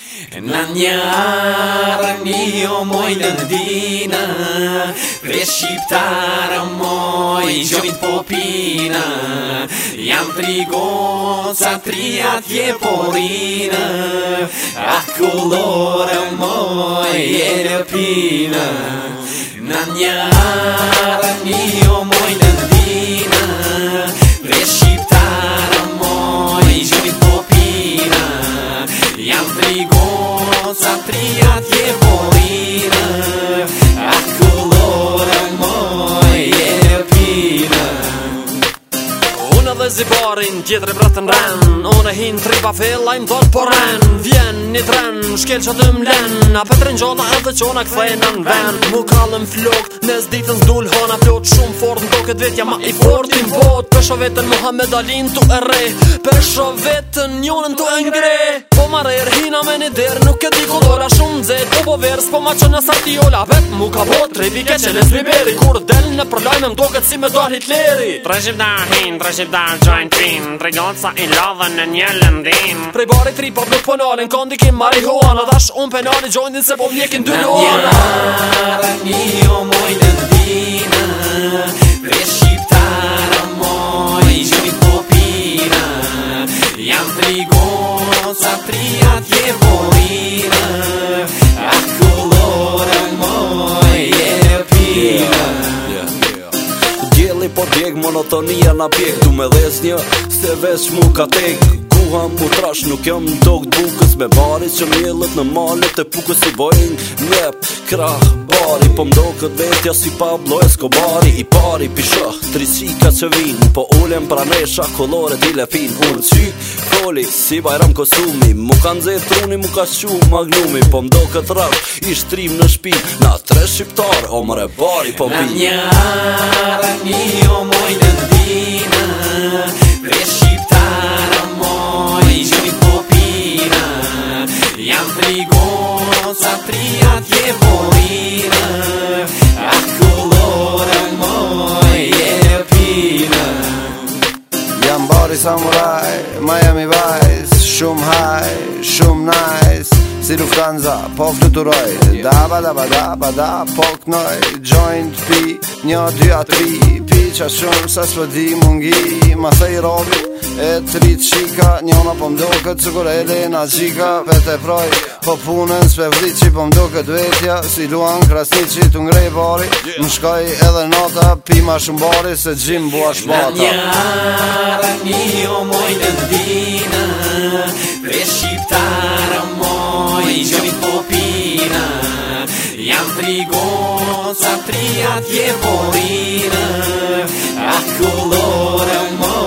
Në njarë një o moj lëndina, pre shqiptarë moj gjojt po pina, jam tri goca, tri atje porina, a kolore moj e lëpina. Në njarë një o moj lëndina, pre shqiptarë moj gjojt po pina, jam tri goca, tri atje porina, a kolore moj e lëpina. Unë dhe zibarin, tjetëri bratën ren, unë e hin tri pa fella im thot po ren. Vjen një tren, shkel që të mlen, a petrin gjona edhe qona këthejna në ven. Mu kallëm flok, nes ditën s'dull hana plot, shumë fort në doket vetja ma i fort i mbot. Pesho vetën Muhammed Alin tu e re, pesho vetën njonën tu e ngre. Po marer, hina me një der, nuk e di kodora shumë zet, po vers, po ma që në sartiola. Vet mu ka bot, trevi keqe les biberi, kur del në përlajme m'doket si me dal Hitleri. Tre shqiptar hin, tre shqiptar gjojnë pin, tre goca i lodhën në një lëndin. Prej bari tri po nuk ponalin, kondikim marihuana, dash unë penali gjojnë se po mjekin dy luana. Në njarë një o moj lëndina, pre shqiptarë moj gjojt po pina, jam tri goca, tri atje porina, a kolore moj e lëpina. Djeli po djeg, monotonia na pjek, du me dhes një, se vesh mu ka tek. Kuha mu trash, nuk jam në tokë bukës, me bari që mjellët në malet e pukës i bojnë njep, krah, bari. Po mdo këtë vetja si Pablo Escobari, i pari pishëh, tri qika që vinë, po ulem pra nesha, kolore t'i lepin. Unë qyk, foli, si Bajram Kosumi, mu kanë zet truni, mu ka shu magnumi. Po mdo këtë rash, i shtrim në shpin, na tre shqiptar, o mre bari po Në pin. njarë një o moj lëndina, pre shqiptarë moj gjojt po pina, jam tri goca, tri atje porina, a kolore moj e lëpina. Jam bari samuraj, Miami Vice, shumë high, shumë nice. Si Lufthansa, po fluturoj, daba daba daba da, po knoj. Joint pi, një, dy, a, tri, pi qa shumë sa s'po di mungi. Ma thej robi, e tri qika, njona po mdo këtë cukur Elena qika. Vete proj, po punën s'pe vrit që po mdo këtë vetja, si luan krasnici t'u ngrej bari. Më shkoj edhe nota, pi ma shumë bari, se gjim bua shpata. Në njarë një o moj lëndina, pre shqiptarë moj gjojt po pina, jam tri goca, tri atje porina, a kolore moj